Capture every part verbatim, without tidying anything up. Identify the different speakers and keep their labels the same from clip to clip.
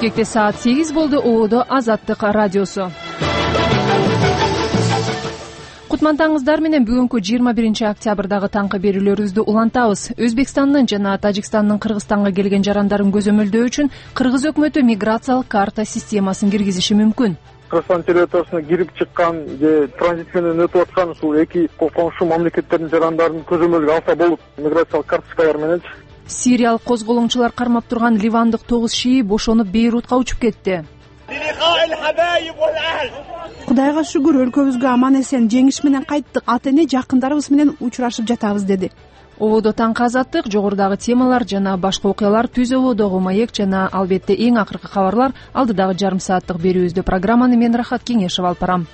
Speaker 1: Бишкекте саат сегиз болду. Оодо Азаттык радиосу. Кутмантаңыздар менен бүгүнкү жыйырма биринчи октябрдагы таңкы берүүлөрүбүздү улантабыз. Өзбекстандын жана Тажикстандын Кыргызстанга келген жарандарын көзөмөлдөө үчүн Кыргыз өкмөтү миграциялык карта системасын киргизиши мүмкүн.
Speaker 2: Кыргызстан территориясына кирип чыккан же транзит менен өтүп аткан ушул эки коңшу мамлекеттердин жарандарын көзөмөлгө алса болуп, миграциялык карточкалар мененчи.
Speaker 1: Сириялык козголоңчулар кармап турган ливандык тогуз шии бошонуп Бейрутка учуп кетти.
Speaker 3: Кудайга шүгүр, өлкөбүзгө аман эсен жеңиш менен кайттык. Ата эне жакындарыбыз менен учурашып жатабыз, деди.
Speaker 1: Ободо таңкы азаттык, жогорудагы темалар жана башка окуялар түз ободогу маек жана албетте эң акыркы кабарлар алдыдагы жарым сааттык берүүбүздө. Программаны мен Рахат Кеңешов алып барам.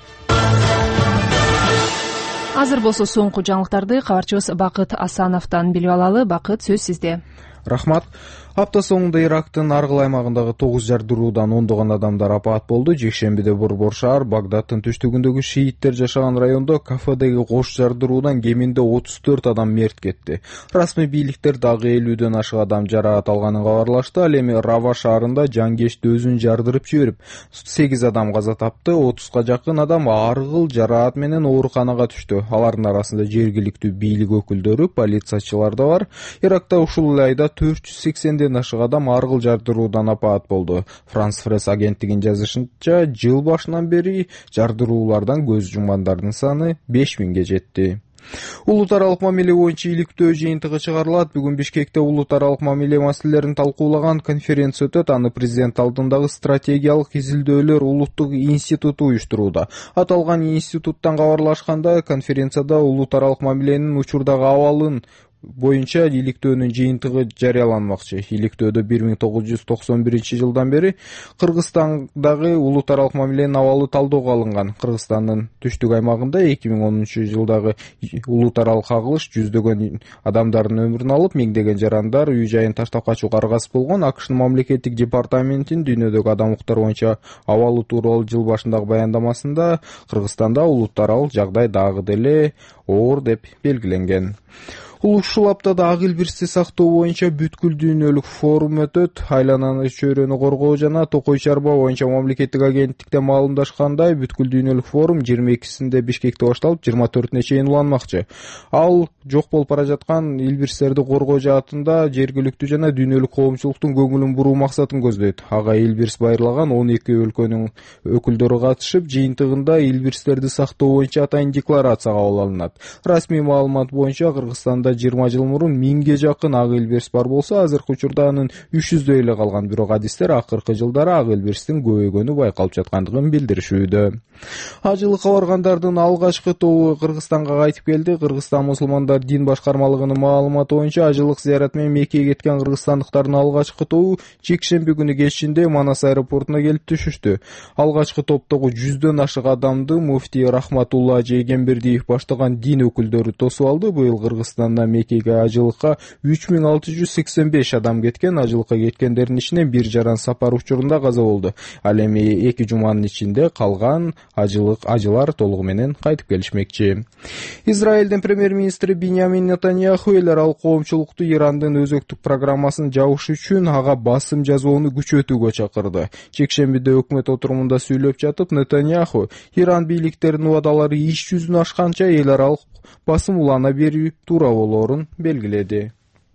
Speaker 1: Азыр болсо соңку жаңылыктарды кабарчыбыз Бакыт Асановдон билип алалы. Бакыт, сөз сизде.
Speaker 4: Рахмат. Апта соңунда Ирактын аргыл аймагындагы тогуз жардыруудан ондогон адамдар апаат болду. Жекшембиде Борбор шаар, Багдадтын түштүгүндөгү шииттер жашаган райондо кафедеги кош жардыруудан кеминде отуз төрт адам мерт кетти. Расмий бийликтер дагы элүүдөн ашык адам жараат алганын кабарлашты. Ал эми Рава шаарында жангечти өзүн жардырып жиберип, сегиз адам каза тапты. отузга жакын адам аргыл жараат менен ооруканага түштү. Алардын арасында жергиликтүү бийлик өкүлдөрү, полициячылар да бар. Иракта ушул эле айда төрт жүз сексенден ашык адам аргыл жардыруудан апаат болду. Франс Пресс агенттигинин жазышынча, жыл башынан бери жардыруулардан көз жумгандардын саны беш миңге жетти. Улут аралык мамиле боюнча иликтөө жыйынтыгы чыгарылат. Бүгүн Бишкекте улут аралык мамиле маселелерин талкуулаган конференция өтөт. Аны президент алдындагы стратегиялык изилдөөлөр улуттук институту уюштурууда. Аталган институттан кабарлашканда, конференцияда улут аралык мамиленин учурдагы абалын боюнча иликтөөнүн жыйынтыгы жарыяланмакчы. Иликтөөдө бир миң тогуз жүз токсон биринчи жылдан бери Кыргызстандагы улут аралык мамиленин абалы талоого алынган. Кыргызстандын түштүк аймагында эки миң онунчу жылдагы улут аралык агылыш жүздөгөн адамдардын өмүрүн алып, миңдеген жарандар үй жайын таштап качууга аргасыз болгон. АКШнын мамлекеттик департаментинин дүйнөдөгү адам укуктар боюнча абалы тууралуу жыл башындагы баяндамасында Кыргызстанда улут аралык жагдай дагы деле оор деп белгиленген. Ушул аптада ак илбирсти сактоо боюнча бүткүл дүйнөлүк форум өтөт. Айлананы чөйрөнү коргоо жана токой чарба боюнча мамлекеттик агенттикте маалымдашкандай, бүткүл дүйнөлүк форум жыйырма экисинде Бишкекте башталып, жыйырма төртүнө чейин уланмакчы. Ал жок болуп бара жаткан илбирстерди коргоо жаатында жергиликтүү жана дүйнөлүк коомчулуктун көңүлүн буруу максатын көздөйт. Ага илбирс байырлаган он эки өлкөнүн өкүлдөрү катышып, жыйынтыгында илбирстерди сактоо боюнча атайын декларация кабыл алынат. Расмий маалымат боюнча Кыргызстанда жыйырма жыл мурун миңге жакын ак илбирс бар болсо, азыркы учурда анын үч жүздөй эле калган. Бирок адистер акыркы жылдары ак илбирстин көбөйгөнү байкалып жаткандыгын билдиришүүдө. Ажылыкка баргандардын алгачкы тобу Кыргызстанга кайтып келди. Кыргызстан мусулмандар дин башкармалыгынын маалыматы боюнча, ажылык зыярат менен Меккеге кеткен кыргызстандыктардын алгачкы тобу жекшемби күнү кечинде Манас аэропортуна келип түшүштү. Алгачкы топтогу жүздөн ашык адамды муфтий Рахматулла Жейгенбердиев баштаган дин өкүлдөрү тосуп алды. Быйыл Кыргызстанда Меккеге ажылыкка үч миң алты жүз сексен беш адам кеткен. Ажылыкка кеткендердин ичинен бир жаран сапар учурунда каза болду. Ал эми эки жуманын ичинде калган ажылык ажылар толугу менен кайтып келишмекчи. Израилдин премьер-министри Биньямин Нетаньяху эл аралык коомчулукту Ирандын өзөктүк программасын жабыш үчүн ага басым жасоону күчөтүүгө чакырды. Жекшембиде өкмөт отурумунда сүйлөп жатып, Нетаньяху Иран бийликтеринин убадалары иш жүзүнө ашканча эл аралык басым улана берүү туура болоорун белгиледи.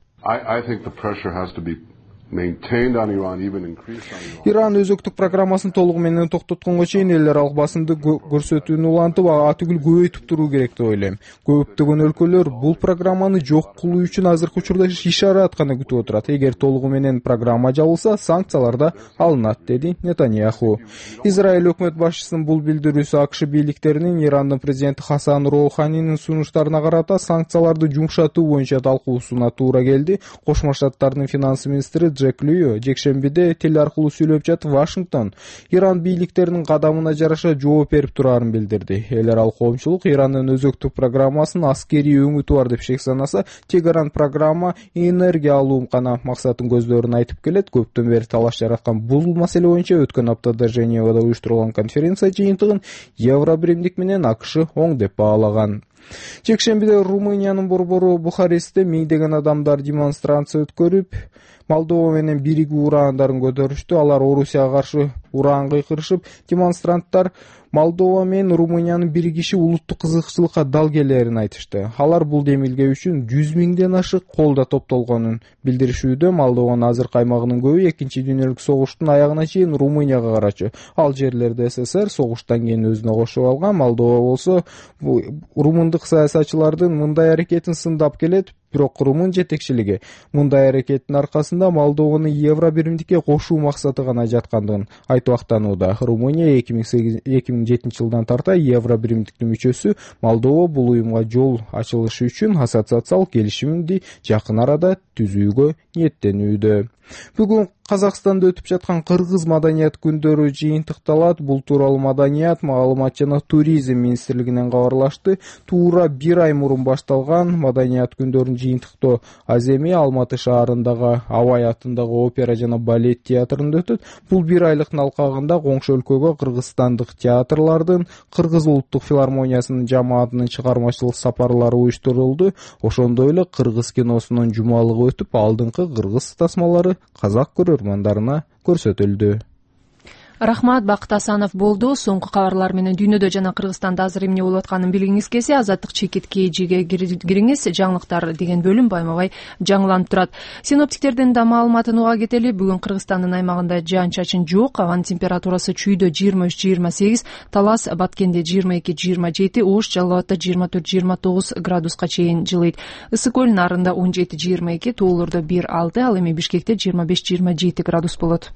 Speaker 4: Иран өзөктүк программасын толугу менен токтотконго чейин эл аралык басымды көрсөтүүнү улантып, ага түгүл көбөйтүп туруу керек деп ойлойм. Көптөгөн өлкөлөр бул программаны жок кылуу үчүн азыркы учурда ишарат гана күтүп отурат. Эгер толугу менен программа жабылса, санкциялар да алынат, деди Нетаньяху. Израиль өкмөт башчысынын бул билдирүүсү АКШ бийликтеринин Ирандын президенти Хасан Роуханинин сунуштарына карата санкцияларды жумшатуу боюнча талкуусуна туура келди. Кошмо Штаттардын финанс министри Джек Лью жекшембиде тел аркылуу сүйлөп жатып, Вашингтон Иран бийликтеринин кадамына жараша жооп берип тураарын билдирди. Эл аралык коомчулук Ирандын өзөктүк программасын аскерий өңүтү бар деп шек санаса, Тегеран программа энергия алуу гана максатын көздөрүн айтып келет. Көптөн бери талаш жараткан бул маселе боюнча өткөн аптада Женевада уюштурулган конференция жыйынтыгын Евробиримдик менен АКШ оң деп баалаган. Жекшембиде Румыниянын борбору Бухарестте миңдеген адамдар демонстрация өткөрүп, Молдова менен биригүү ураандарын көтөрүштү. Алар Орусияга каршы ураан кыйкырышып, демонстранттар Молдова менен Румыниянын биригиши улуттук кызыкчылыкка дал келерин айтышты. Алар бул демилге үчүн жүз миңден ашык колдо топтолгонун билдиришүүдө. Молдованын азыркы аймагынын көбү экинчи дүйнөлүк согуштун аягына чейин Румынияга карачы. Ал жерлерди СССР согуштан кийин өзүнө кошуп алган. Молдова болсо румундук саясатчылардын мындай аракетин сындап келет. Бирок румун жетекчилиги мындай аракеттин аркасында Молдованы евро биримдикке кошуу максаты гана жаткандыгын айтып актанууда. Румыния эки миң жетинчи жылдан тарта евро биримдиктин мүчөсү. Молдова бул уюмга жол ачылышы үчүн ассоциациялык келишимди жакын арада түзүүгө ниеттенүүдө. Бүгүн Казакстанда өтүп жаткан Кыргыз маданият күндөрү жыйынтыкталат. Бул тууралуу Маданият, маалымат жана туризм министрлигинен кабарлашты. Туура бир ай мурун башталган маданият күндөрүн жыйынтыктоо Аземи Алматы шаарындагы Абай атындагы опера жана балет театрында өтөт. Бул бир айлыктын алкагында коңшу өлкөгө кыргызстандык театрлардын, Кыргыз улуттук филармониясынын жамаатынын чыгармачылык сапарлары уюштурулду. Ошондой эле кыргыз киносунун жумалыгы өтүп, алдыңкы кыргыз тасмалары казак көрөрмандарына көрсөтүлдү.
Speaker 1: Рахмат, Бакыт Асанов болду. Соңку кабарлар менен дүйнөдө жана Кыргызстанда азыр эмне болуп атканын билгиңиз келсе, Азаттык чекит кейжиге кириңиз. Жаңылыктар деген бөлүм байма-бай жаңыланып турат. Синоптиктердин да маалыматын уга кетели. Бүгүн Кыргызстандын аймагында жаан-чачын жок. Абанын температурасы Чүйдө жыйырма үч жыйырма сегиз, Талас, Баткенде жыйырма эки жыйырма жети, Ош, Жалал Абадта жыйырма төрт жыйырма тогуз градуска чейин жылыйт. Ысык көл нарында он жети жыйырма эки, Тоолордо бир алты, ал эми Бишкекте жыйырма беш жыйырма жети градус болот.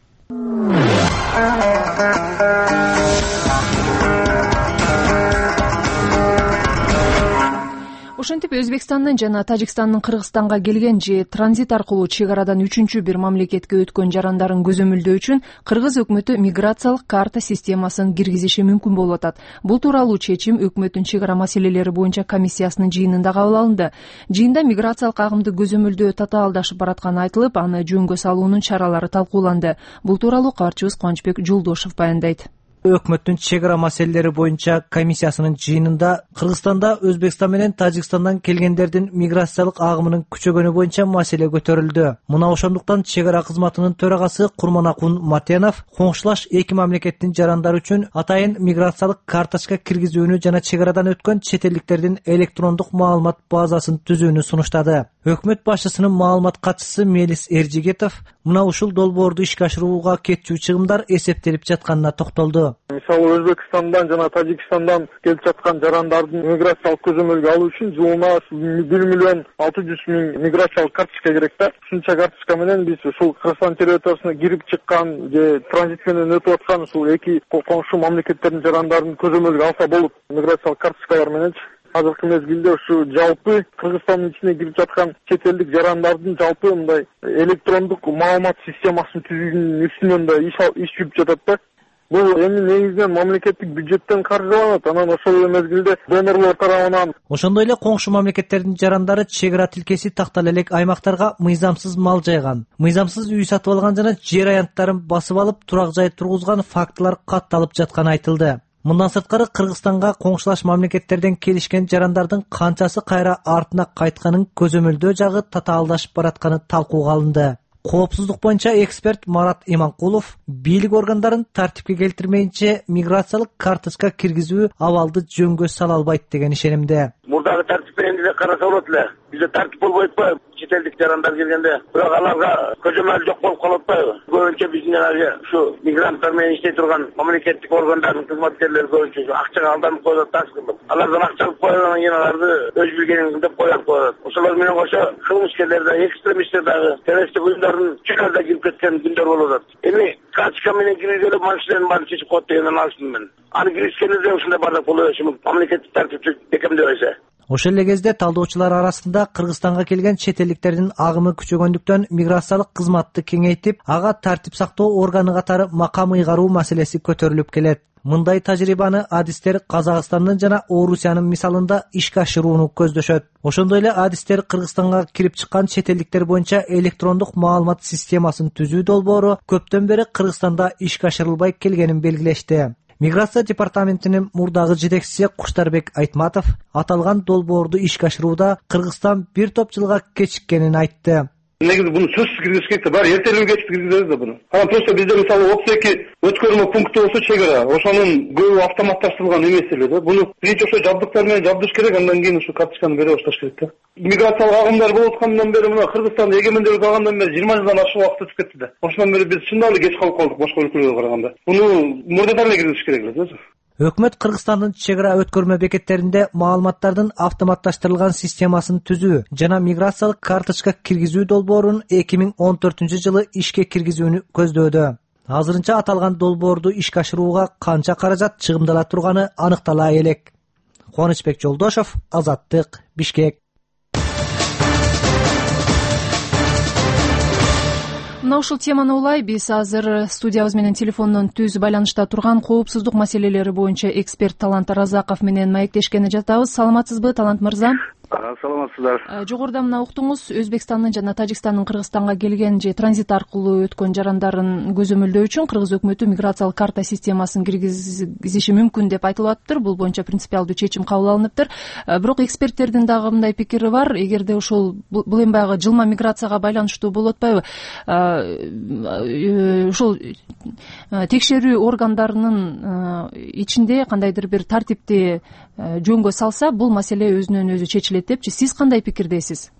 Speaker 1: Ошентип Өзбекстандын жана Тажикстандын Кыргызстанга келген же транзит аркылуу чек арадан үчүнчү бир мамлекетке өткөн жарандарын көзөмөлдөө үчүн Кыргыз өкмөтү миграциялык карта системасын киргизиши мүмкүн болуп атат. Бул тууралуу чечим өкмөттүн чек ара маселелери боюнча комиссиясынын жыйынында кабыл алынды. Жыйында миграциялык агымды көзөмөлдөө татаалдашып баратканы айтылып, аны жөнгө салуунун чаралары талкууланды. Бул тууралуу кабарчыбыз Кубанычбек Жолдошов баяндайт.
Speaker 5: Өкмөттүн чек ара маселелери боюнча комиссиясынын жыйынында Кыргызстанда Өзбекстан менен Тажикстандан келгендердин миграциялык агымынын күчөгөнү боюнча маселе көтөрүлдү. Мына ошондуктан чек ара кызматынын төрагасы Курманакун Матенов коңшулаш эки мамлекеттин жарандары үчүн атайын миграциялык карточка киргизүүнү жана чек арадан өткөн чет элдиктердин электрондук маалымат базасын түзүүнү сунуштады. Өкмөт башчысынын маалымат катчысы Мелис Эржигетов мына ушул долбоорду ишке ашырууга кетчү чыгымдар эсептелип жатканына токтолду.
Speaker 2: Мисалы Өзбекстандан жана Тажикстандан келип жаткан жарандардын миграциялык көзөмөлгө алуу үчүн жылына бир миллион алты жүз миң миграциялык карточка керек да. Ушунча карточка менен биз ушул Кыргызстан территориясына кирип чыккан же транзит менен өтүп аткан ушул эки коңшу мамлекеттердин жарандарын көзөмөлгө алса болот. Миграциялык карточкалар менен азыркы мезгилде ушу жалпы Кыргызстандын ичине кирип жаткан чет элдик жарандардын жалпы мындай электрондук маалымат системасын түзүүнүн үстүнөн да иш жүрүп жатат да. Бул эми негизинен мамлекеттик бюджеттен каржыланат, анан ошол эле мезгилде донорлор тарабынан.
Speaker 5: Ошондой эле коңшу мамлекеттердин жарандары чек ара тилкеси тактала элек аймактарга мыйзамсыз мал жайган, мыйзамсыз үй сатып алган жана жер аянттарын басып алып турак жай тургузган фактылар катталып жатканы айтылды. Мындан сырткары Кыргызстанга коңшулаш мамлекеттерден келишкен жарандардын канчасы кайра артына кайтканын көзөмөлдөө жагы татаалдашып баратканы талкууга алынды. Коопсуздук боюнча эксперт Марат Иманкулов бийлик органдарын тартипке келтирмейинче миграциялык карточка киргизүү абалды жөнгө сала албайт деген ишенимде.
Speaker 6: Мурдагы тартип менен деле караса болот эле. Бизде тартип болбой атпайбы? Чет элдик жарандар келгенде, бирок аларга көзөмөл жок болуп калып атпайбы? Көбүнчө биздин ушу мигранттар менен иштей турган мамлекеттик органдардын кызматкерлери көбүнчө акчага алданып коюлат да. Алардан акча алып койгондон кийин аларды өз билгенин деп коюп коет. Ошолор менен кошо кылмышкерлер да, экстремисттер дагы террористтик уюмдардын чыгарда кирип кеткен күндөр болуп атат. Эми карточка менен киргизүүгө маселенин баарын чечип коет дегенден алышмын мен. Аны киргизгенде ушундай бардак боло бериши мүмкүн. Мамлекеттик тартипти бекемдебесе.
Speaker 5: Ошол эле кезде талдоочулар арасында Кыргызстанга келген чет элдиктердин агымы күчөгөндүктөн миграциялык кызматты кеңейтип, ага тартип сактоо органы катары макам ыйгаруу маселеси көтөрүлүп келет. Мындай тажрыйбаны адистер Казакстандын жана Орусиянын мисалында ишке ашырууну көздөшөт. Ошондой эле адистер Кыргызстанга кирип чыккан чет элдиктер боюнча электрондук маалымат системасын түзүү долбоору көптөн бери Кыргызстанда ишке ашырылбай келгенин белгилешти. Миграция департаментинин мурдагы жетекчиси Куштарбек Айтматов аталган долбоорду ишке ашырууда Кыргызстан бир топ жылга кечиккенин айтты.
Speaker 7: Негизи буну сөзсүз киргизиш керек да, баары эртелүү кечип киргизебиз да буну. Анан просто бизде мисалы отуз эки өткөрмө пункти болсо чек ара, ошонун көбү автоматташтырылган эмес эле да. Буну биринчи ошо жабдыктар менен жабдыш керек, андан кийин ушу карточканы бере башташ керек да. Миграциялык агымдар болуп аткандан бери мына Кыргызстанда эгемендүүлүк алгандан бери жыйырма жылдан ашык убакыт өтүп кетти да. Ошондон бери биз чындап эле кеч калып калдык башка өлкөлөргө караганда. Буну мурдадан эле киргизиш керек эле да.
Speaker 5: Өкмөт Кыргызстандын чек ара өткөрмө бекеттеринде маалыматтардын автоматташтырылган системасын түзүү жана миграциялык карточка киргизүү долбоорун эки миң он төртүнчү жылы ишке киргизүүнү көздөөдө. Азырынча аталган долбоорду ишке ашырууга канча каражат чыгымдала турганы аныктала элек. Кубанычбек Жолдошов, Азаттык, Бишкек.
Speaker 1: Мына ушул теманы улай биз азыр студиябыз менен телефондон түз байланышта турган коопсуздук маселелери боюнча эксперт Талант Аразаков менен маектешкени жатабыз. Саламатсызбы, Талант мырза?
Speaker 7: Саламатсыздар.
Speaker 1: Жогоруда мына уктуңуз, Өзбекстандын жана Тажикстандын Кыргызстанга келген же транзит аркылуу өткөн жарандарын көзөмөлдөө үчүн Кыргыз өкмөтү миграциялык карта системасын киргизиши мүмкүн деп айтылып атыптыр. Бул боюнча принципиалдуу чечим кабыл алыныптыр. Бирок эксперттердин дагы мындай пикири бар. Эгерде ушул бул эми баягы жылма миграцияга байланыштуу болуп атпайбы? Ушул текшерүү органдарынын ичинде кандайдыр бир тартипти жөнгө салса, бул маселе өзүнөн өзү чечилет депчи. Сиз кандай пикирдесиз?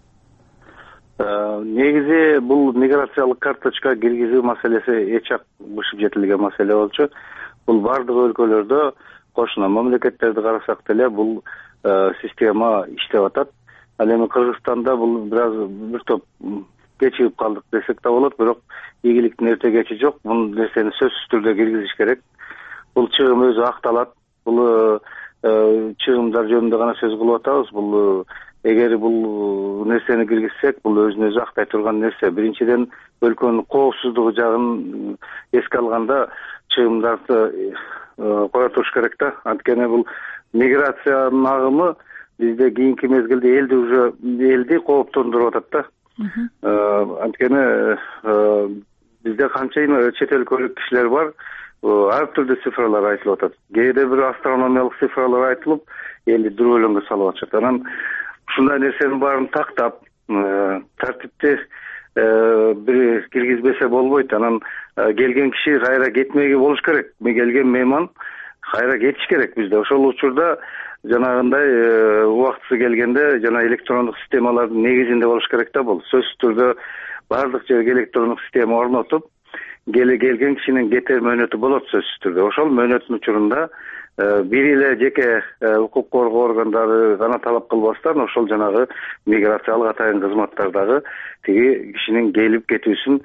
Speaker 8: Негизи бул миграциялык карточка киргизүү маселеси эч жак бышып жетилген маселе болчу. Бул бардык өлкөлөрдө, кошуна мамлекеттерди карасак деле бул система иштеп атат. Ал эми Кыргызстанда бул бир аз бир топ кечигип калдык десек да болот, бирок ийгиликтин эрте кечи жок. Бул нерсени сөзсүз түрдө киргизиш керек. Бул чыгым өзү акталат. Бул чыгымдар жөнүндө гана сөз кылып атабыз. Бул эгер бул нерсени киргизсек, бул өзүн өзү актай турган нерсе. Биринчиден өлкөнүн коопсуздугу жагын эске алганда чыгымдарды кое туруш керек да. Анткени бул миграциянын агымы бизде кийинки мезгилде элди уже элди кооптондуруп атат да. Анткени бизде канчайым чет өлкөлүк кишилер бар, ар түрдүү цифралар айтылып атат. Кээде бир астрономиялык цифралар айтылып, элди дүрбөлөңгө салып атышат. Анан ушундай нерсенин баарын тактап, тартипти бир киргизбесе болбойт. Анан келген киши кайра кетмеги болуш керек. Келген мейман кайра кетиш керек бизде. Ошол учурда жанагындай убактысы келгенде жана электрондук системалардын негизинде болуш керек да. Бул сөзсүз түрдө бардык жерге электрондук система орнотуп, келген кишинин кетер мөөнөтү болот сөзсүз түрдө. Ошол мөөнөттүн учурунда бир эле жеке укук коргоо органдары гана талап кылбастан, ошол жанагы миграциялык атайын кызматтар дагы тиги кишинин келип кетүүсүн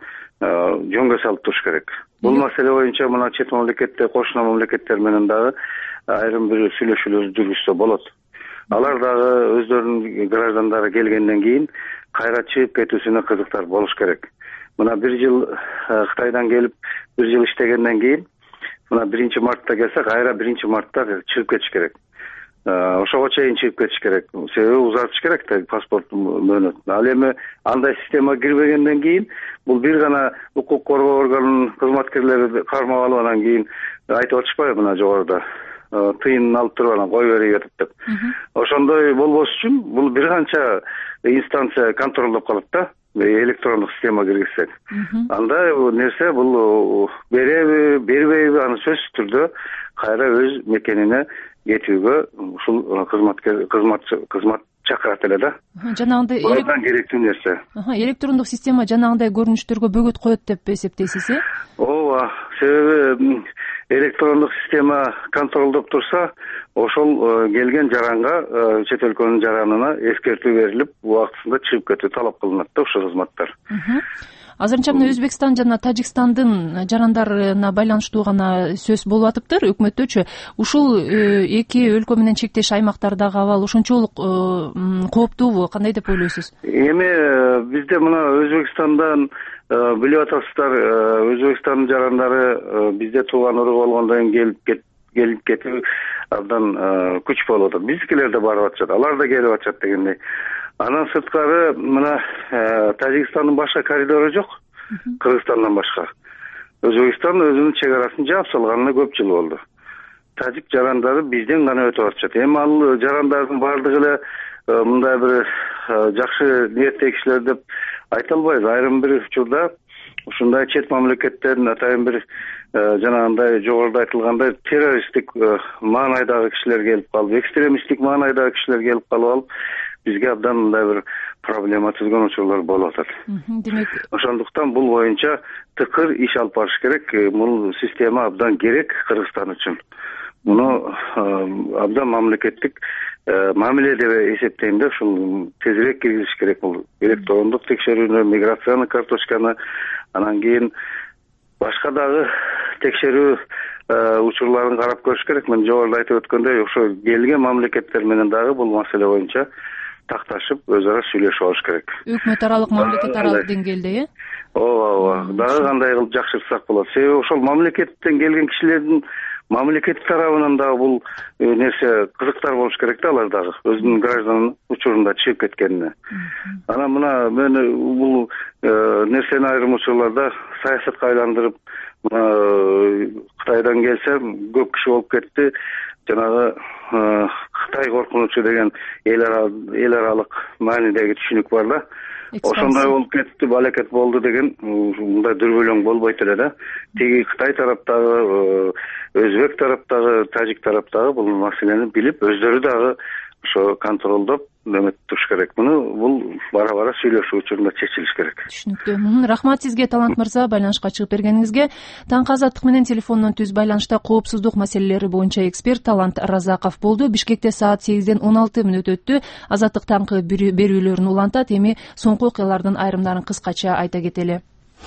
Speaker 8: жөнгө салып туруш керек. Бул маселе боюнча мына чет мамлекетте, кошуна мамлекеттер менен дагы айрым бир сүйлөшүүлөр жүргүзсө болот. Алар дагы өздөрүнүн граждандары келгенден кийин кайра чыгып кетүүсүнө кызыктар болуш керек. Мына бир жыл Кытайдан келип, бир жыл иштегенден кийин, мына биринчи мартта келсе, кайра биринчи мартта чыгып кетиш керек. Ошого чейин чыгып кетиш керек. Себеби узартыш керек да паспорттун мөөнөтүн. Ал эми андай система кирбегенден кийин, бул бир гана укук коргоо органынын кызматкерлери кармап алып анан кийин айтып атышпайбы мына жогоруда. Тыйын алып туруп анан кой берип атат деп. Ошондой болбош үчүн бул бир канча инстанция контролдоп калат да. Электрондук система киргизсек. Анда нерсе бул береби, бербейби, аны сөзсүз түрдө кайра өз мекенине кетүүгө ушул кызматкер кызматчы кызмат чакырат эле да.
Speaker 1: Жанагындай
Speaker 8: керектүү нерсе.
Speaker 1: Электрондук система жанагындай көрүнүштөргө бөгөт коет деп эсептейсиз, э?
Speaker 8: Ооба, себеби электрондук система контролдоп турса, ошол келген жаранга, чет өлкөнүн жаранына эскертүү берилип, убактысында чыгып кетүү талап кылынат да ошол кызматтар.
Speaker 1: Азырынча мына Өзбекстан жана Тажикстандын жарандарына байланыштуу гана сөз болуп атыптыр өкмөттөчү. Ушул эки өлкө менен чектеш аймактардагы абал ошончолук кооптуубу? Кандай деп ойлойсуз?
Speaker 8: Эми бизде мына Өзбекстандан билип атасыздар, Өзбекстандын жарандары бизде тууган урук болгондон кийин келип келип кетүү абдан күч болуп атат. Биздикилер да барып атышат, алар да келип атышат дегендей. Анан сырткары мына Тажикстандын башка коридору жок, Кыргызстандан башка. Өзбекстан өзүнүн чек арасын жаап салганына көп жыл болду. тажик жарандары бизден гана өтүп атышат. Эми ал жарандардын баардыгы эле мындай бир жакшы ниеттеги кишилер деп айта албайбыз. Айрым бир учурда ушундай чет мамлекеттердин атайын бир жанагындай жогоруда айтылгандай террористтик маанайдагы кишилер келип калып, экстремисттик маанайдагы кишилер келип калып алып, бизге абдан мындай бир проблема түзгөн учурлар болуп атат.
Speaker 1: Демек,
Speaker 8: ошондуктан бул боюнча тыкыр иш алып барыш керек. Бул система абдан керек Кыргызстан үчүн. Муну абдан мамлекеттик мамиле деп эсептейм да, ушул тезирээк киргизиш керек. Бул электрондук текшерүүнү, миграцияны карточканы, анан кийин башка дагы текшерүү учурларын карап көрүш керек. Мен жогоруда айтып өткөндөй, ошо келген мамлекеттер менен дагы бул маселе боюнча такташып, өз ара сүйлөшүп алыш керек.
Speaker 1: Өкмөт аралык, мамлекет аралык деңгээлде, э?
Speaker 8: Ооба, ооба. Дагы кандай кылып жакшыртсак болот. Себеби ошол мамлекеттен келген кишилердин мамлекет тарабынан дагы бул нерсе кызыктар болуш керек да, алар дагы өзүнүн гражданын учурунда чыгып кеткенине. Анан мына мен бул нерсени айрым учурларда саясатка айландырып, мына Кытайдан келсем көп киши болуп кетти. Жанагы Кытай коркунучу деген эл аралык маанидеги түшүнүк бар да. Ошондой болуп кетти, балекет болду деген мындай дүрбөлөң болбойт эле да. Тиги Кытай тараптагы, өзбек тараптагы, тажик тараптагы бул маселени билип, өздөрү дагы ошо контролдоп неметип туруш керек. Муну бул бара-бара сүйлөшүү учурунда чечилиш керек.
Speaker 1: Түшүнүктүү. Рахмат сизге, Талант мырза, байланышка чыгып бергениңизге. Таңкы Азаттык менен телефондон түз байланышта коопсуздук маселелери боюнча эксперт Талант Разаков болду. Бишкекте саат сегизден он алты мүнөт өттү. Азаттык таңкы берүүлөрүн улантат. Эми соңку окуялардын айрымдарын кыскача айта кетели.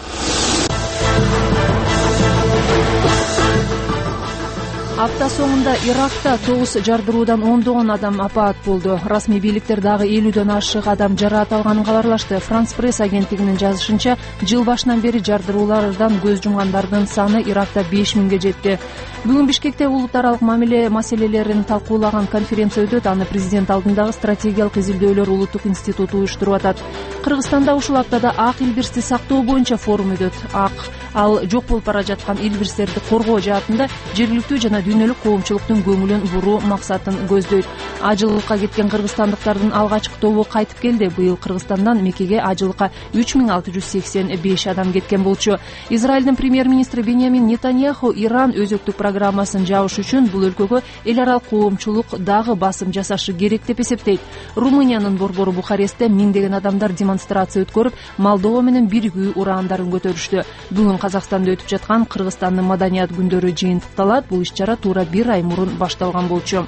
Speaker 1: Апта соңунда Иракта тогуз жардыруудан ондогон адам апаат болду. Расмий бийликтер дагы элүүдөн ашык адам жараат алганын кабарлашты. Франс пресс агенттигинин жазышынча, жыл башынан бери жардыруулардан көз жумгандардын саны Иракта беш миңге жетти. Бүгүн Бишкекте улут аралык мамиле маселелерин талкуулаган конференция өтөт. Аны президент алдындагы стратегиялык изилдөөлөр улуттук институту уюштуруп атат. Кыргызстанда ушул аптада ак илбирсти сактоо боюнча форум өтөт. Ак ал жок болуп бара жаткан илбирстерди коргоо жаатында жергиликтүү жана дүйнөлүк коомчулуктун көңүлүн буруу максатын көздөйт. Ажылыкка кеткен кыргызстандыктардын алгачкы тобу кайтып келди. Быйыл Кыргызстандан Меккеге ажылыкка үч миң алты жүз сексен беш адам кеткен болчу. Израилдин премьер-министри Беньямин Нетаньяху Иран өзөктүк программасын жабыш үчүн бул өлкөгө эл аралык коомчулук дагы басым жасашы керек деп эсептейт. Румыниянын борбору Бухарестте миңдеген адамдар демонстрация өткөрүп, Молдова менен биригүү ураандарын көтөрүштү. Бүгүн Казакстанда өтүп жаткан Кыргызстандын маданият күндөрү жыйынтыкталат. Бул иш-чара туура бир ай мурун башталган болчу.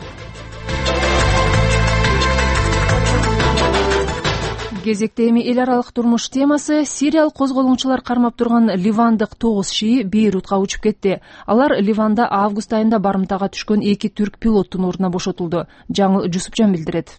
Speaker 1: Кезекте эми эл аралык турмуш темасы. Сириялык козголоңчулар кармап турган ливандык тогуз шии Бейрутка учуп кетти. Алар Ливанда август айында барымтага түшкөн эки түрк пилоттун ордуна бошотулду. Жаңыл Жусупжан билдирет.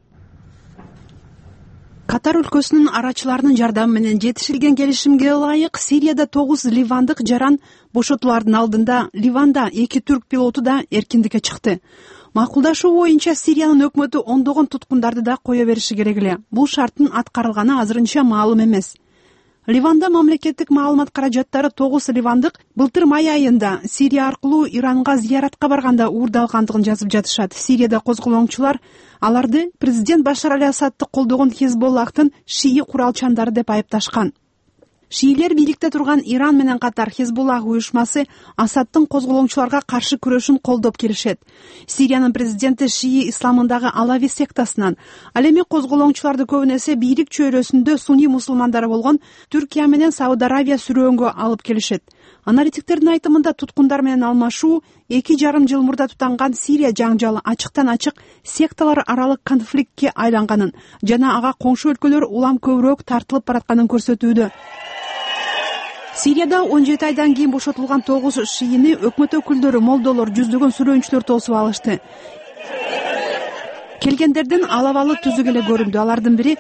Speaker 3: Катар өлкөсүнүн арачыларынын жардамы менен жетишилген келишимге ылайык Сирияда тогуз ливандык жаран бошотулардын алдында Ливанда эки түрк пилоту да эркиндикке чыкты. Макулдашуу боюнча Сириянын өкмөтү ондогон туткундарды да кое бериши керек эле. Бул шарттын аткарылганы азырынча маалым эмес. Ливанда мамлекеттик маалымат каражаттары тогуз ливандык былтыр май айында Сирия аркылуу Иранга зыяратка барганда уурдалгандыгын жазып жатышат. Сирияда козголоңчулар аларды президент Башар аль-Асадты колдогон Хизболлахтын шии куралчандары деп айыпташкан. Шиилер бийликте турган Иран менен катар Хизбуллах уюшмасы Асадтын козголоңчуларга каршы күрөшүн колдоп келишет. Сириянын президенти шии исламындагы Алави сектасынан, ал эми козголоңчуларды көбүнесе бийлик чөйрөсүндө сунний мусулмандары болгон Түркия менен Сауд Аравия сүрөөнгө алып келишет. Аналитиктердин айтымында туткундар менен алмашуу эки жарым жыл мурда тутанган Сирия жаңжалы ачыктан ачык секталар аралык конфликтке айланганын жана ага коңшу өлкөлөр улам көбүрөөк тартылып баратканын көрсөтүүдө. Сирияда он жети айдан кийин бошотулган тогуз шиини өкмөт өкүлдөрү, молдолор, жүздөгөн сүрөөнчүлөр тосуп алышты. Келгендердин алабалы түзүк эле көрүндү. Алардын бири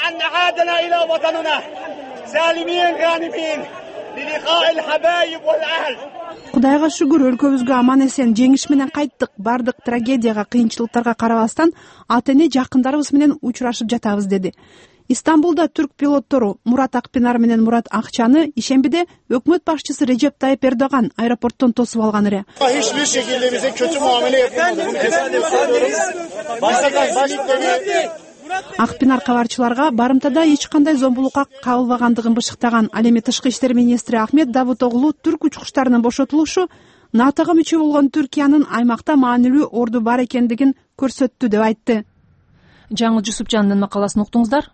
Speaker 3: Кудайга шүгүр, өлкөбүзгө аман эсен жеңиш менен кайттык. Бардык трагедияга, кыйынчылыктарга карабастан ата эне жакындарыбыз менен учурашып жатабыз, деди. Истанбулда түрк пилоттору Мурат Акпинар менен Мурат Акчаны ишембиде өкмөт башчысы Режеп Тайып Эрдоган аэропорттон тосуп алган эле.
Speaker 9: Hiçbir şekilde bize kötü muamele yapılmadı. Bunu kesinlikle söylüyoruz. Başbakan başbakanı
Speaker 3: Акпинар кабарчыларга барымтада эч кандай зомбулукка кабылбагандыгын бышыктаган. Ал эми тышкы иштер министри Ахмет Давутоглу түрк учкучтарынын бошотулушу натога мүчө болгон Түркиянын аймакта маанилүү орду бар экендигин көрсөттү деп айтты.
Speaker 1: Жаңыл Жусупжандын макаласын уктуңуздар.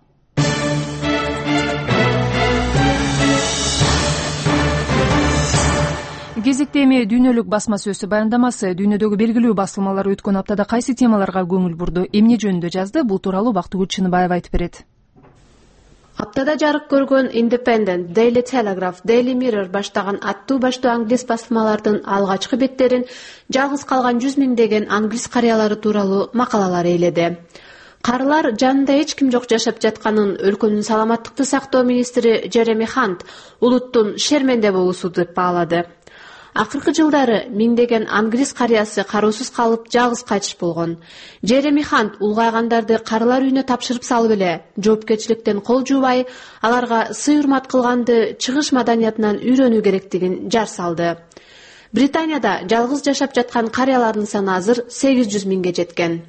Speaker 1: Кезекте эми дүйнөлүк басма сөзсү баяндамасы. Дүйнөдөгү белгилүү басылмалар өткөн аптада кайсы темаларга көңүл бурду, эмне жөнүндө жазды? Бул тууралуу Бактыгүл Чыныбаева айтып берет.
Speaker 10: Аптада жарык көргөн Independent, Daily Telegraph, Daily Mirror баштаган аттуу баштуу англис басылмалардын алгачкы беттерин жалгыз калган жүз миңдеген англис карыялары тууралуу макалалар ээледи. Карылар жанында эч ким жок жашап жатканын өлкөнүн саламаттыкты сактоо министри Джереми Хант улуттун шерменде болуусу деп баалады. Акыркы жылдары миңдеген англис карыясы кароосуз калып жалгыз кайтыш болгон. Джереми Хант улгайгандарды карылар үйүнө тапшырып салып эле жоопкерчиликтен кол жуубай, аларга сый-урмат кылганды чыгыш маданиятынан үйрөнүү керектигин жар салды. Британияда жалгыз жашап жаткан карыялардын саны азыр сегиз жүз миңге жеткен.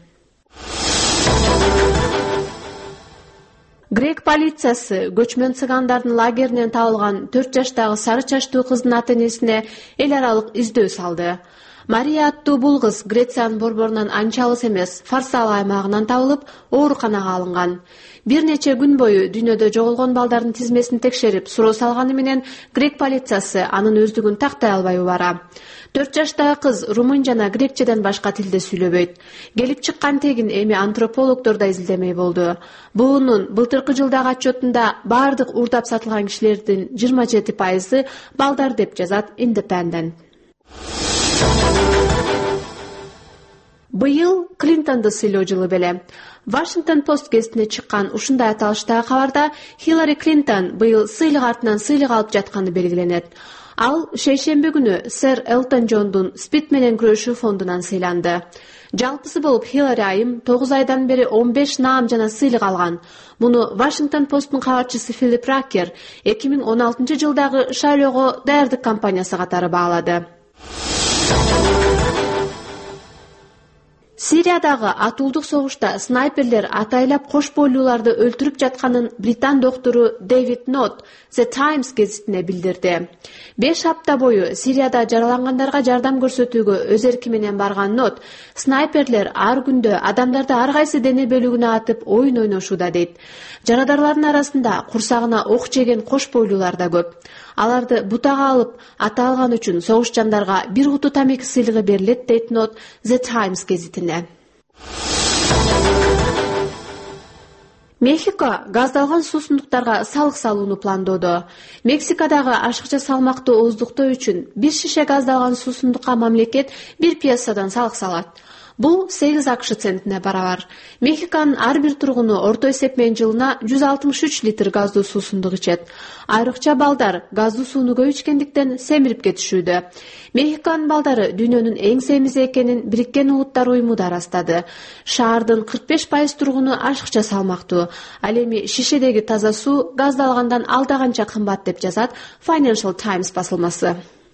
Speaker 10: Грек полициясы көчмөн цыгандардын лагеринен табылган төрт жаштагы сары чачтуу кыздын ата-энесине эл аралык издөө салды. Мария аттуу бул кыз Грециянын борборунан анча алыс эмес Фарсала аймагынан табылып, ооруканага алынган. Бир нече күн бою дүйнөдө жоголгон балдардын тизмесин текшерип, суроо салганы менен грек полициясы анын өздүгүн тактай албай убара. төрт жаштагы кыз румын жана грекчеден башка тилде сүйлөбөйт. Келип чыккан тегин эми антропологдор да изилдемей болду. Буунун былтыркы жылдагы отчетунда бардык уурдап сатылган кишилердин жыйырма жети пайызы балдар деп жазат Independent. Быйыл Клинтонду сыйлоо жылы беле. Washington Post гезитине чыккан ушундай аталыштагы кабарда Хиллари Клинтон быйыл сыйлык артынан сыйлык алып жатканы белгиленет. Ал шейшемби күнү сэр Элтон Джондун спид менен күрөшүү фондунан сыйланды. Жалпысы болуп Хиллари айым тогуз айдан бери он беш наам жана сыйлык алган. Муну Washington Post'ун кабарчысы Филипп Ракер эки миң он алтынчы жылдагы шайлоого даярдык кампаниясы катары баалады. Сириядагы атуулдук согушта снайперлер атайлап кош бойлууларды өлтүрүп жатканын Британ доктору Дэвид Нот The Times гезитине билдирди. беш апта бою Сирияда жаралангандарга жардам көрсөтүүгө өз эрки менен барган Нот, снайперлер ар күндө адамдарды ар кайсы дене бөлүгүнө атып оюн ойношууда дейт. Жарадарлардын арасында курсагына ок жеген кош бойлуулар да көп. Аларды бутага алып, ата алган үчүн согушчандарга бир куту тамеки сыйлыгы берилет дейт Нот The Times гезитине. Мехико газдалган суусундуктарга салык салууну пландоодо. Мексикадагы ашыкча салмакты ооздуктоо үчүн бир шише газдалган суусундукка мамлекет бир пьесадан салык салат. Бул сегиз акш центине барабар. Мехиконун ар бир тургуну орто эсеп менен жылына жүз алтымыш үч литр газдуу суусундук ичет. Айрыкча балдар газдуу сууну көп ичкендиктен семирип кетишүүдө. Мехиконун балдары дүйнөнүн эң семизи экенин Бириккен Улуттар уюму да ырастады. Шаардын кырк беш пайыз тургуну ашыкча салмактуу. Ал эми шишедеги таза суу газдалгандан алда канча кымбат деп жазат Financial Times басылмасы.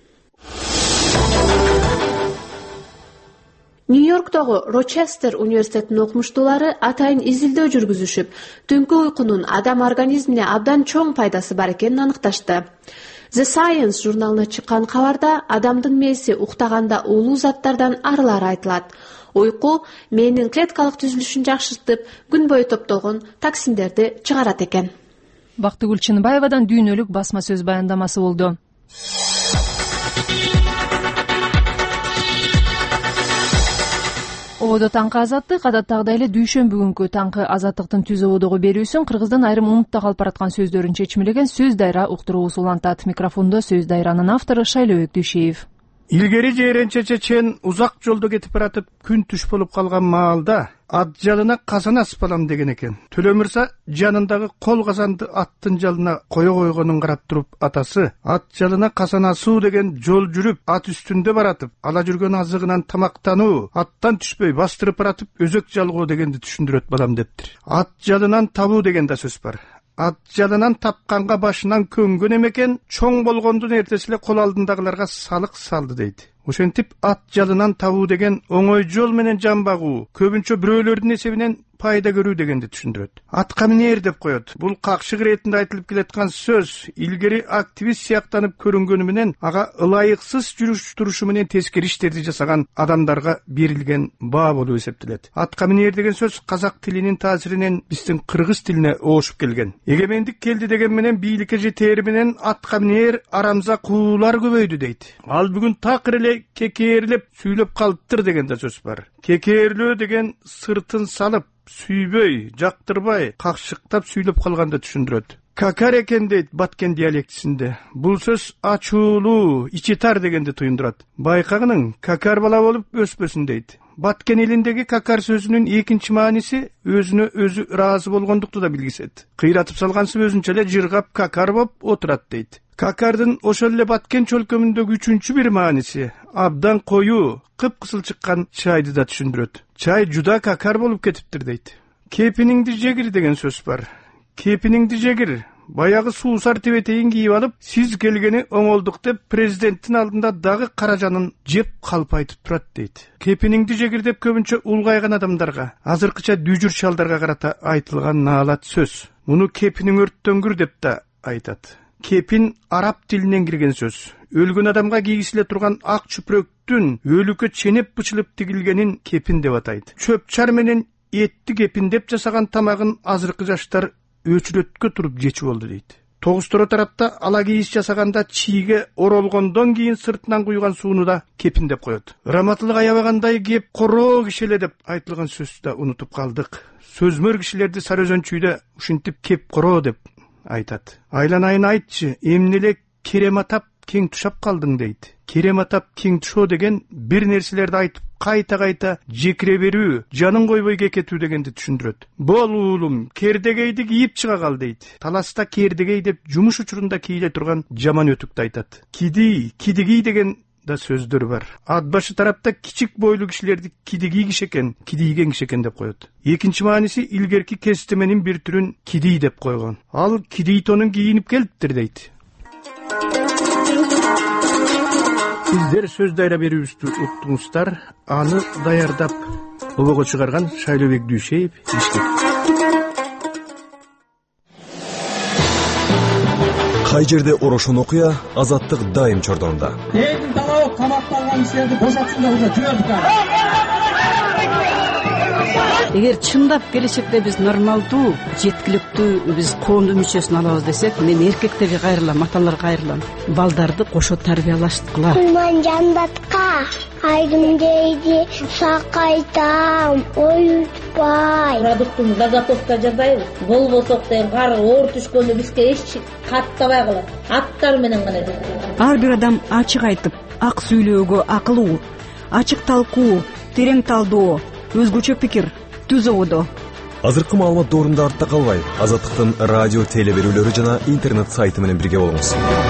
Speaker 10: Нью-Йорктогу Рочестер университетинин окумуштуулары атайын изилдөө жүргүзүшүп, түнкү уйкунун адам организмине абдан чоң пайдасы бар экенин аныкташты. The Science журналына чыккан кабарда адамдын мээси уктаганда уулуу заттардан арылары айтылат. Уйку мээнин клеткалык түзүлүшүн жакшыртып, күн бою топтолгон токсиндерди чыгарат экен.
Speaker 1: Бактыгүл Чыныбаевадан дүйнөлүк басма сөз баяндамасы болду. Ободо таңкы азаттык адаттагыдай эле дүйшөмбү күнкү таңкы азаттыктын түз ободого берүүсүн Кыргыздан айрым унутта калып бараткан сөздөрүн чечмелеген сөз дайра уктуруубуз улантат. Микрофондо сөз дайранын автору Шайлообек Дүйшеев.
Speaker 11: Илгери жээренче чечен узак жолдо кетип баратып күн түш болуп калган маалда ат жалына казан аспалам деген экен. Төлө мырза жанындагы кол казанды аттын жалына кое койгонун карап туруп атасы ат жалына казан асуу деген жол жүрүп ат үстүндө баратып ала жүргөн азыгынан тамактануу, аттан түшпөй бастырып баратып өзөк жалгоо дегенди түшүндүрөт балам дептир. Ат жалынан табуу деген да сөз бар. Ат жалынан тапканга башынан көнгөн эмекен, чоң болгондун эртеси эле кол алдындагыларга салык салды дейт. Ошентип ат жалынан табуу деген оңой жол менен жан багуу, көбүнчө бирөөлөрдүн эсебинен пайда көрүү дегенди түшүндүрөт. Атка минер деп коет. Бул какшык иретинде айтылып келаткан сөз илгери активист сыяктанып көрүнгөнү менен ага ылайыксыз жүрүш турушу менен тескери иштерди жасаган адамдарга берилген баа болуп эсептелет. Атка минер деген сөз казак тилинин таасиринен биздин кыргыз тилине оошуп келген. Эгемендик келди деген менен бийликке жетери менен атка минер арамза куулар көбөйдү дейт. Ал бүгүн такыр эле кекээрлеп сүйлөп калыптыр деген да сөз бар. Кекээрлөө деген сыртын салып, сүйбөй, жактырбай, какшыктап сүйлөп калганды түшүндүрөт. Какар экен дейт баткен диалектисинде. Бул сөз ачуулуу, ичи тар дегенди туюндурат. Байкагының какар бала болуп өспөсүн дейт. Баткен элиндеги какар сөзүнүн экинчи мааниси өзүнө өзү ыраазы болгондукту да билгисет. Кыйратып салгансып өзүнчө эле жыргап какар болуп отурат дейт. Какардын ошол эле баткен чөлкөмүндөгү үчүнчү бир мааниси абдан коюу, кыпкызыл чыккан чайды да түшүндүрөт. Чай жуда какар болуп кетиптир дейт. Кепиниңди жегир деген сөз бар. Кепиниңди жегир. Баягы суусар тебетейин кийип алып, сиз келгени оңолдук деп президенттин алдында дагы каражанын жеп калп айтып турат дейт. Кепиниңди жегир деп көбүнчө улгайган адамдарга, азыркыча дүйжүр чалдарга карата айтылган наалат сөз. Муну кепиниң өрттөнгүр деп да айтат. Кепин араб тилинен кирген сөз. Өлгөн адамга кийгисиле турган ак чүпрөктүн өлүккө ченеп бычылып тигилгенин кепин деп атайт. Чөп-чар менен этти кепин деп жасаган тамагын азыркы жаштар өчүрөткө туруп жечип болду дейт. Тогуз-торо тарапта ала кийиз жасаганда чийге оролгондон кийин сыртынан куйган сууну да кепин деп коет. Раматылык аябагандай кеп короо кишеле деп айтылган сөздү да унутуп калдык. Сөзмөр кишилерди Сары Өзөнчүйдө ушинтип кеп короо деп айтат. Айланайын айтчы, эмне эле керем атап кең тушап калдың дейт. Керем атап кең тушоо деген бир нерселерди айтып кайта-кайта жекире берүү, жанын койбой кекетүү дегенди түшүндүрөт. Бол уулум, кердегейди кийип чыга кал дейт. Таласта кердегей деп жумуш учурунда кийле турган жаман өтүктү айтат. Киди, кидигий деген да сөздөр бар. Ат башы тарапта кичик бойлуу кишилерди кидигий киши экен, кидийген киши экен деп коет. Экинчи мааниси илгерки кестеменин бир түрүн кидий деп койгон. Ал кидий тонун кийинип келиптир дейт. Сиздер сөз дайра берүүбүздү уктуңуздар. Аны даярдап обого чыгарган Шайлообек Дүйшеев, Бишкек.
Speaker 12: Кай жерде орошон окуя, азаттык дайым чордонда.
Speaker 13: Элдин талабы камакталган кишилерди бошотсундар болсо жибердик.
Speaker 14: Эгер чындап келечекте биз нормалдуу, жеткиликтүү биз коомдун мүчөсүн алабыз десек, мен эркектерге кайрылам, аталарга кайрылам. Балдарды кошо тарбиялашткыла.
Speaker 15: Ман жандатка айдым дейди, сакайтам, оютпай.
Speaker 16: Продуктун заготовка жасайбыз. Болбосок деген кар оор түшкөндө бизге эч каттабай калат. Аттар менен гана жасайбыз.
Speaker 3: Ар бир адам ачык айтып, ак сүйлөөгө акылуу, ачык талкуу, терең талдоо, өзгөчө пикир түз ободо.
Speaker 12: Азыркы маалымат доорунда артта калбай, Азаттыктын радио теле берүүлөрү жана интернет сайты менен бирге болуңуз.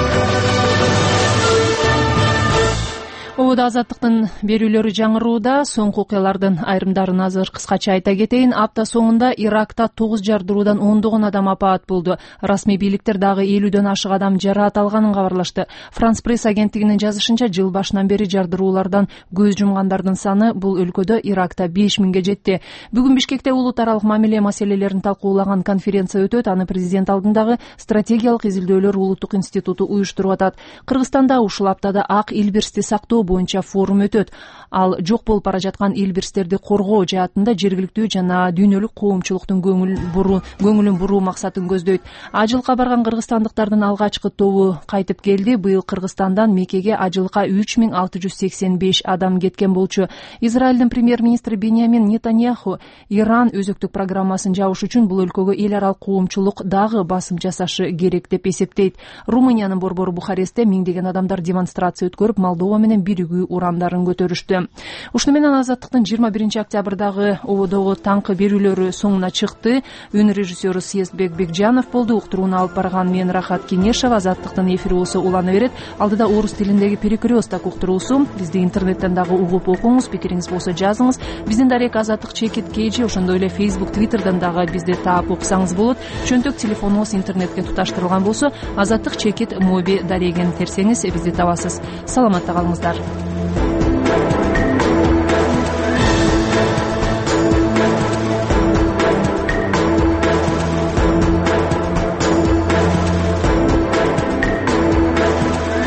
Speaker 1: Ободо Азаттыктын берүүлөрү жаңырууда. Соңку окуялардын айрымдарын азыр кыскача айта кетейин. Апта соңунда Иракта тогуз жардыруудан ондогон адам апаат болду. Расмий бийликтер дагы элүүдөн ашык адам жараат алганын кабарлашты. Франс пресс агенттигинин жазышынча, жыл башынан бери жардыруулардан көз жумгандардын саны бул өлкөдө Иракта беш миңге жетти. Бүгүн Бишкекте улут аралык мамиле маселелерин талкуулаган конференция өтөт. Аны президент алдындагы стратегиялык изилдөөлөр улуттук институту уюштуруп атат. Кыргызстанда ушул аптада ак илбирсти сактоо боюнча форум өтөт. Ал жок болуп бара жаткан илбирстерди коргоо жаатында жергиликтүү жана дүйнөлүк коомчулуктун көңүл буруу көңүлүн буруу максатын көздөйт. Ажылка барган кыргызстандыктардын алгачкы тобу кайтып келди. Быйыл Кыргызстандан Меккеге ажылка үч миң алты жүз сексен беш адам кеткен болчу. Израилдин премьер-министри Беньямин Нетаньяху Иран өзөктүк программасын жабыш үчүн бул өлкөгө эл аралык коомчулук дагы басым жасашы керек деп эсептейт. Румыниянын борбору Бухарестте миңдеген адамдар демонстрация өткөрүп, Молдова менен биригүү урандарын көтөрүштү. Ушуну менен Азаттыктын жыйырма биринчи октябрдагы ободогу таңкы берүүлөрү соңуна чыкты. Үн режиссеру Съездбек Бекжанов болду. Уктурууну алып барган мен Рахат Кенешова. Азаттыктын эфир болсо улана берет. Алдыда орус тилиндеги перекресток уктуруусу. Бизди интернеттен дагы угуп окуңуз, пикириңиз болсо жазыңыз. Биздин дарек Азаттык чекит кейжи, ошондой эле Facebook, Twitterдан дагы бизди таап окусаңыз болот. Чөнтөк телефонубуз интернетке туташтырылган болсо Азаттык чекит моби дарегин терсеңиз бизди табасыз. Саламатта калыңыздар.